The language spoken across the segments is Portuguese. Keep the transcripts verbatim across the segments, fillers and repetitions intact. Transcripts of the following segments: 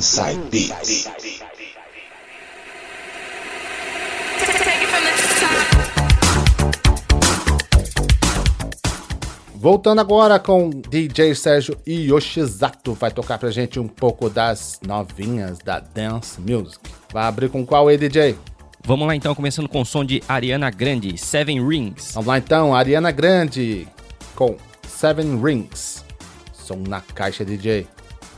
Inside Beats. Voltando agora com D J Sérgio Yoshizato, vai tocar pra gente um pouco das novinhas da Dance Music. Vai abrir com qual aí, D J? Vamos lá então, começando com o som de Ariana Grande, Seven Rings. Vamos lá então, Ariana Grande com Seven Rings. Som na caixa, D J.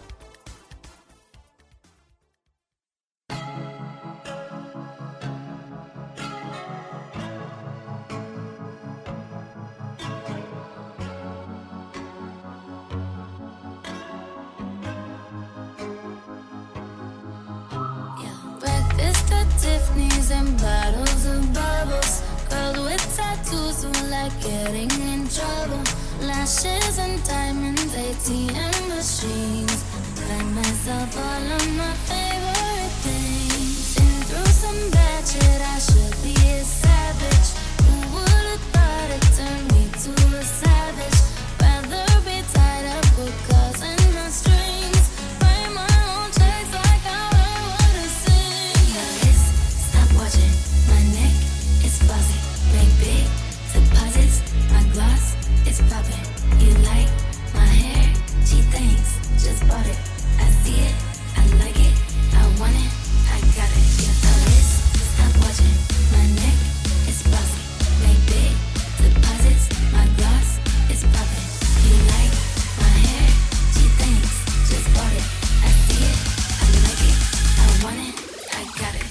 Tiffany's and bottles of bubbles. Girls with tattoos who like getting in trouble. Lashes and diamonds, A T M machines. Buy myself all of my favorite things. Been through some bad shit, I should be a savage. Who would've thought it turned me to a savage? Rather be tied up with calls and my strings. Write my own checks like I wrote what to sing. Stop watching, my neck is fuzzy. Make big deposits, my gloss is popping. You like my hair? She thinks, just bought it. I see it, I like it, I want it, I got it. Yeah, Alice, stop watching, my neck is fuzzy. Make big deposits, my gloss is popping. You like my hair? She thinks, just bought it. I see it, I like it, I want it, I got it.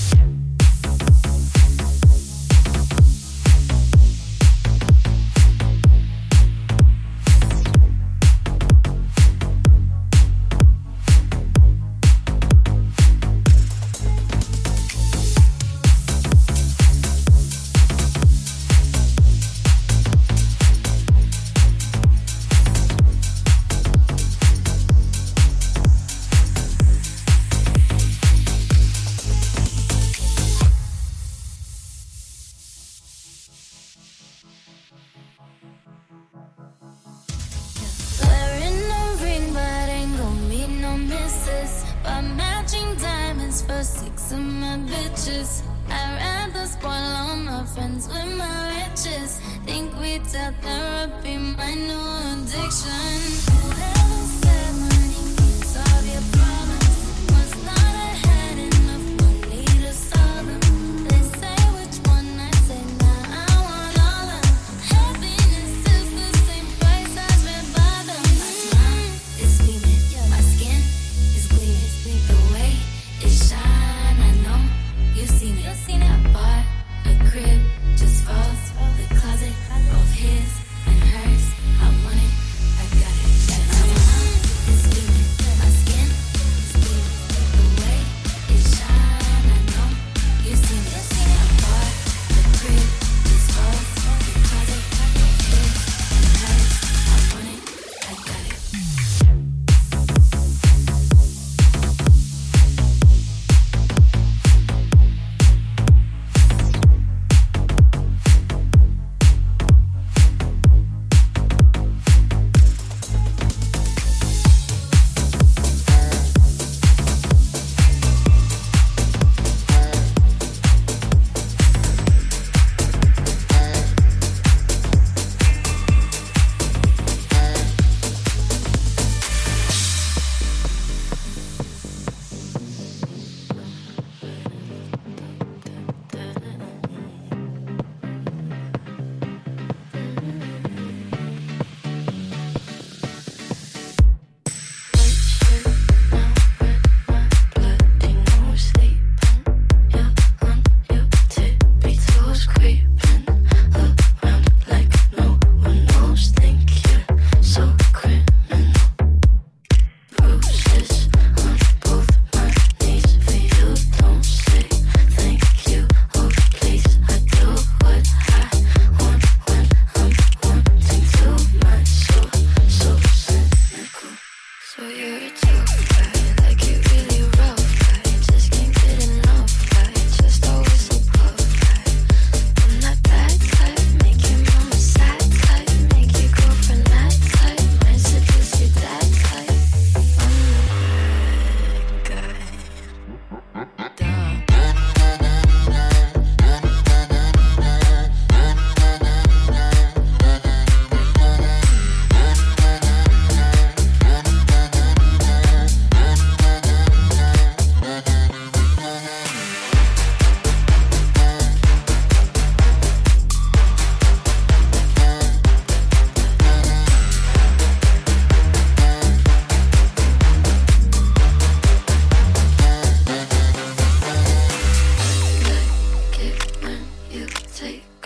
Wearing a ring, but ain't gon' meet no misses. But matching diamonds for six of my bitches. I'd rather spoil all my friends with my riches. Think we tell therapy my new addiction. Whoever said money can solve your problems must not have had enough money to solve them. They say which one, I say nah, I want all of them. Happiness is the same price as red bottoms. My smile is beaming, my skin is gleaming. The way it shine, I know you've seen it. I bought a crib just for the closet, both his and hers. I want it, I got it.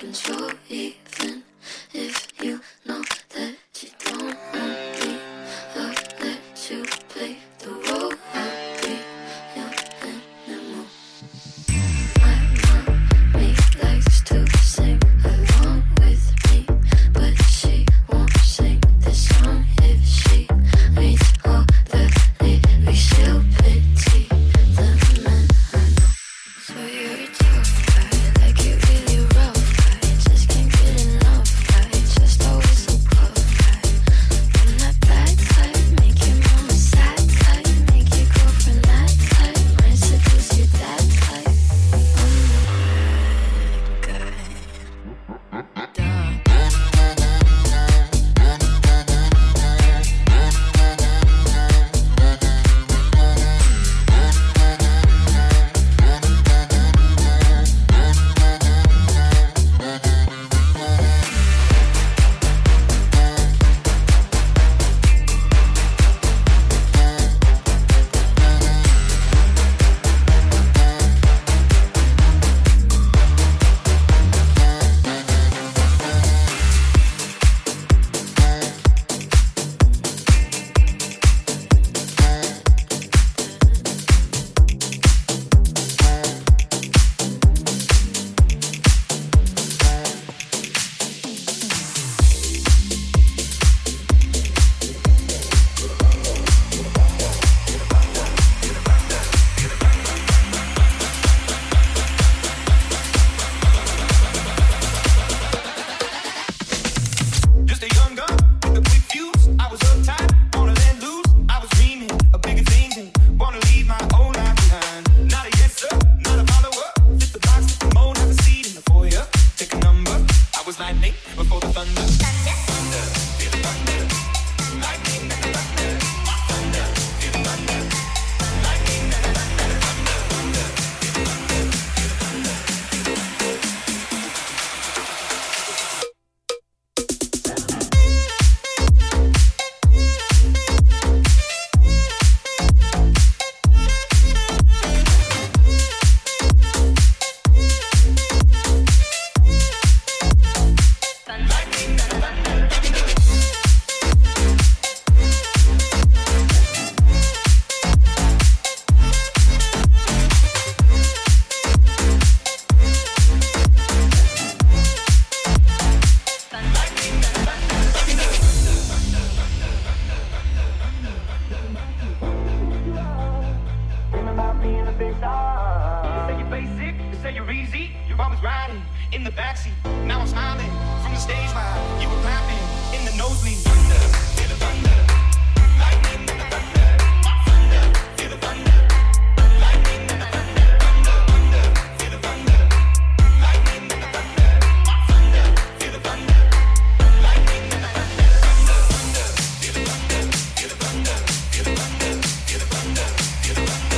control, even if you know that you don't want me. I'll let you play the role. I'll be your animal. My mommy likes to sing along with me, but she won't sing this song if she reads all the lyrics. She'll pity the man I know. So you're a tough guy, like it really rough guy. Just can't get enough guy, just always so puff guy. I'm that bad type, make your mama sad type, make your girlfriend that type, might seduce you that type. I'm the bad guy. Just a young gun with a quick fuse. I was uptight, wanna let loose. I was dreaming of bigger things and wanna leave my old life behind. Not a yes sir, not a follower. Fit the box, fit the mold, have a seat in the foyer. Take a number. I was lightning before the thunder. Thunder, feel the thunder. Lightning, thunder, thunder, feel the thunder. Lightning, thunder, thunder, thunder, feel the thunder, feel the thunder, feel the thunder. Dreaming about being a big star. You say you're basic, you say you're easy. You're always riding in the backseat. Now I'm smiling from the stage while you were clapping in the nosebleed. Thunder, feel the thunder. Lightning and the thunder. Thunder, feel the thunder. Lightning and the thunder. Thunder, feel the thunder. Lightning and the thunder. Thunder, feel the thunder. Lightning and the thunder. Thunder, feel the thunder. Feel the thunder. Feel the thunder. Feel the thunder. Feel the thunder. Feel the thunder. Feel the thunder. Feel the thunder.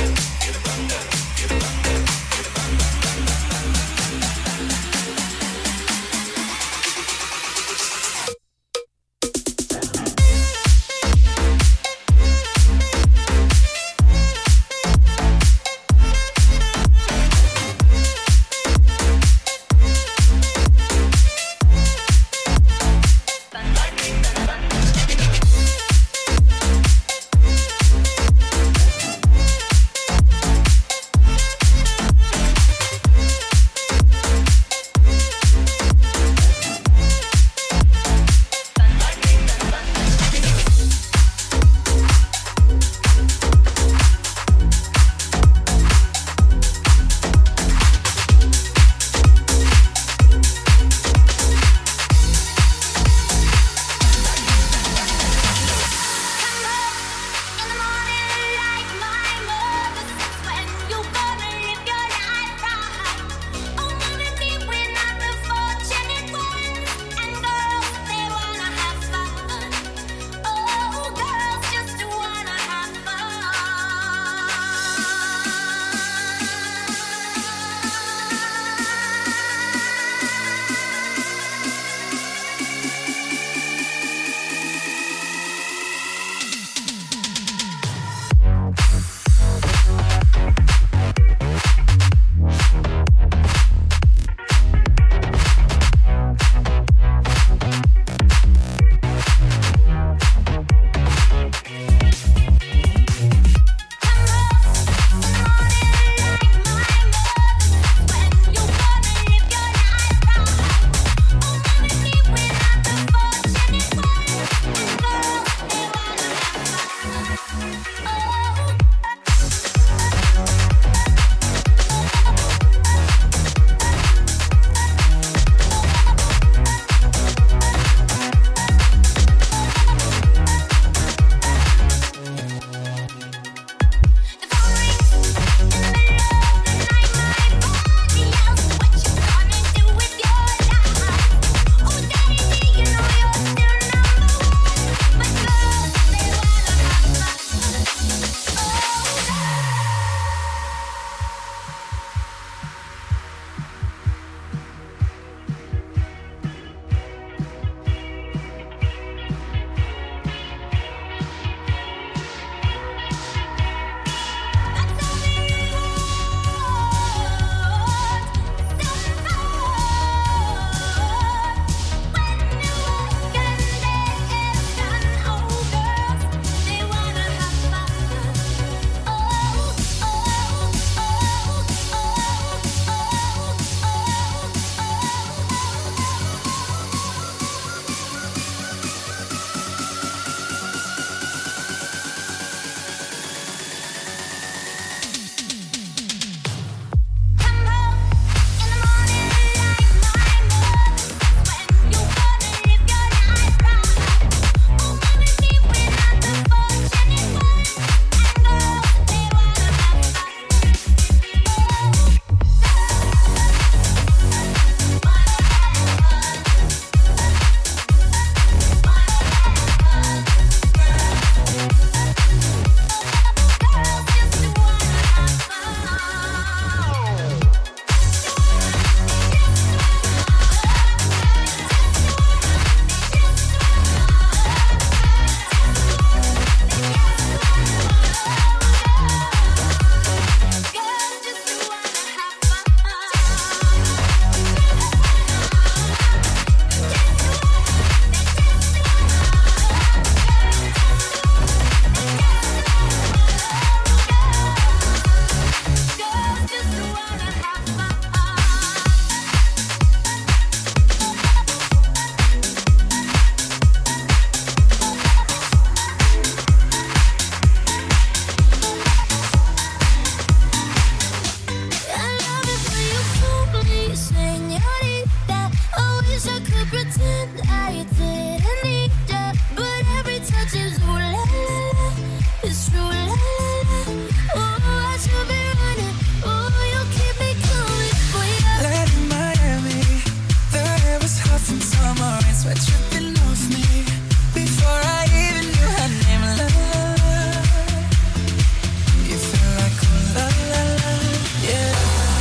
hot in summer rain, sweat dripping off me. Before I even knew her name, la la la. You feel like oh la la la, yeah.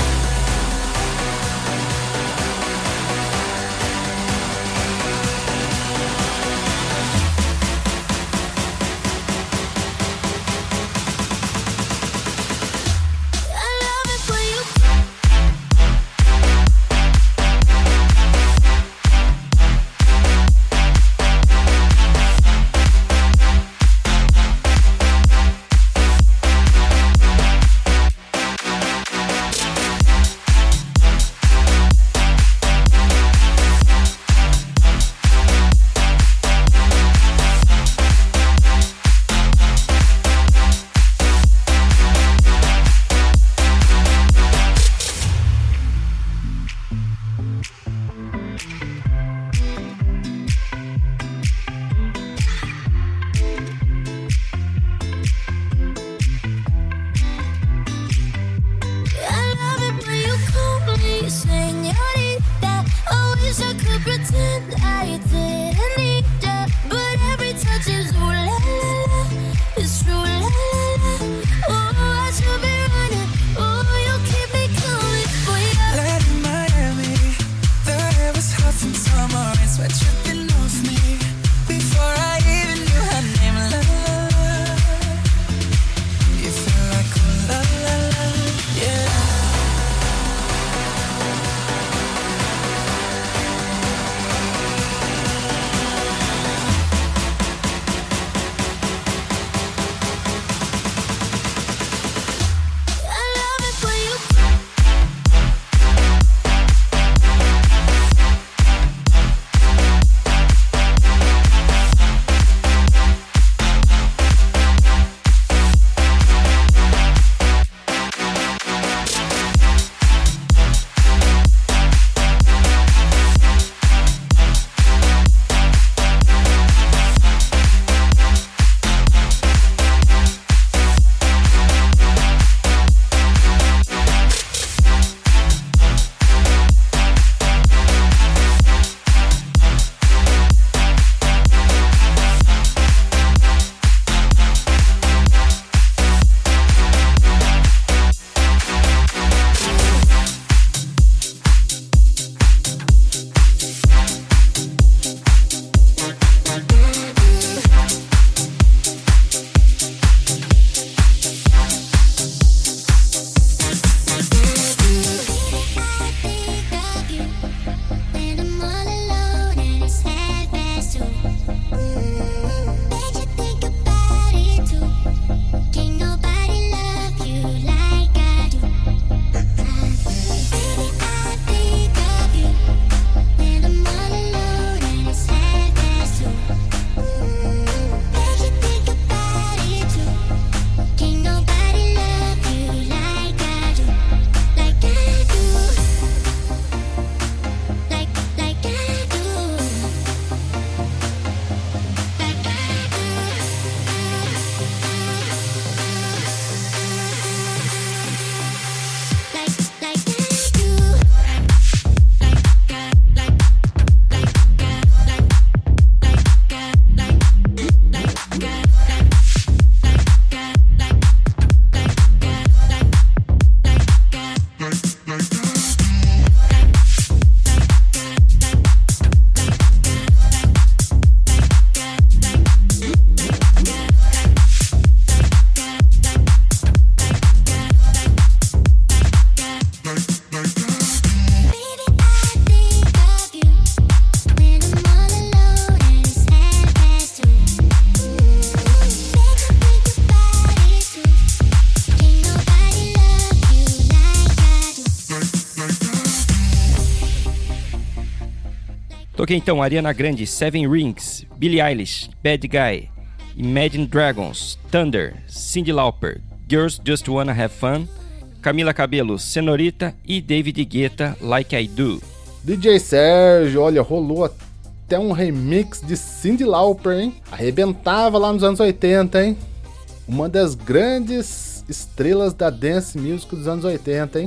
Toquei então Ariana Grande, Seven Rings, Billie Eilish, Bad Guy, Imagine Dragons, Thunder, Cyndi Lauper, Girls Just Wanna Have Fun, Camila Cabello, Senorita e David Guetta, Like I Do. D J Sérgio, olha, rolou até um remix de Cyndi Lauper, hein? Arrebentava lá nos anos oitenta, hein? Uma das grandes estrelas da dance music dos anos oitenta, hein?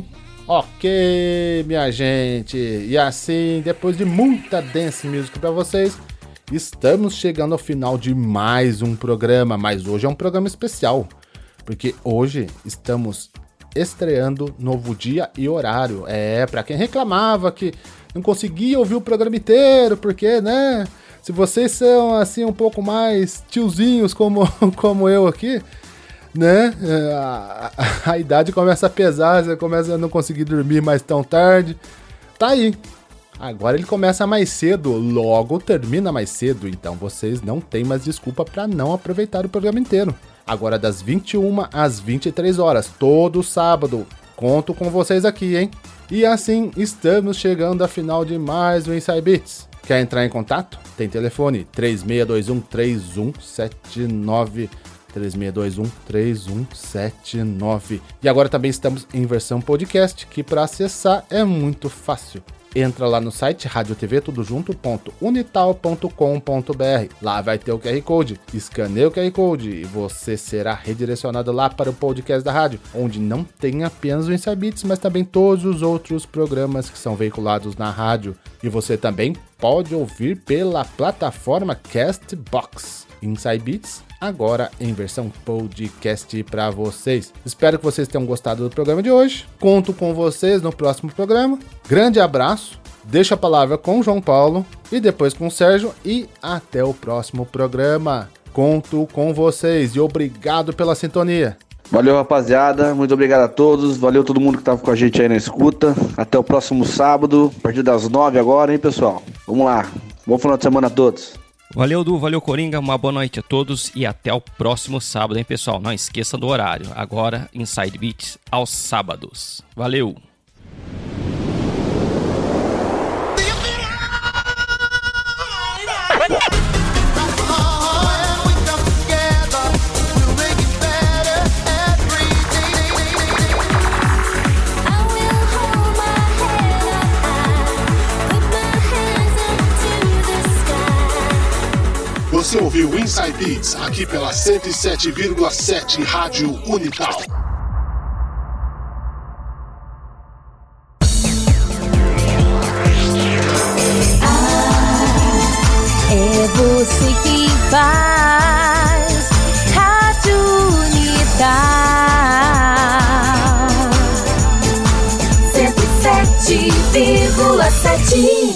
Ok, minha gente. E assim, depois de muita dance music pra vocês, estamos chegando ao final de mais um programa. Mas hoje é um programa especial, porque hoje estamos estreando novo dia e horário. É, pra quem reclamava que não conseguia ouvir o programa inteiro, porque, né, se vocês são assim um pouco mais tiozinhos como, como eu aqui, né, a, a, a idade começa a pesar, você começa a não conseguir dormir mais tão tarde. Tá aí. Agora ele começa mais cedo, logo termina mais cedo, então vocês não têm mais desculpa para não aproveitar o programa inteiro. Agora das vinte e uma às vinte e três horas, todo sábado. Conto com vocês aqui, hein? E assim, estamos chegando à final de mais um Inside Beats. Quer entrar em contato? Tem telefone três seis dois um, três um sete nove, três seis dois um, três um sete nove. E agora também estamos em versão podcast, que para acessar é muito fácil. Entra lá no site rádio t v tudo junto ponto unital ponto com ponto b r. Lá vai ter o Q R Code. Escaneia o Q R Code e você será redirecionado lá para o podcast da rádio, onde não tem apenas o Inside Beats, mas também todos os outros programas que são veiculados na rádio. E você também pode ouvir pela plataforma Castbox. Inside Beats, agora em versão podcast para vocês. Espero que vocês tenham gostado do programa de hoje. Conto com vocês no próximo programa. Grande abraço. Deixo a palavra com o João Paulo e depois com o Sérgio. E até o próximo programa. Conto com vocês e obrigado pela sintonia. Valeu, rapaziada. Muito obrigado a todos. Valeu todo mundo que tava com a gente aí na escuta. Até o próximo sábado, a partir das nove agora, hein, pessoal? Vamos lá. Bom final de semana a todos. Valeu, Du, valeu, Coringa, uma boa noite a todos e até o próximo sábado, hein, pessoal? Não esqueça do horário, agora Inside Beats aos sábados. Valeu! Você ouviu Inside Beats aqui pela cento e sete vírgula sete Rádio Unital. Ah, é você que faz Rádio Unital cento e sete vírgula sete.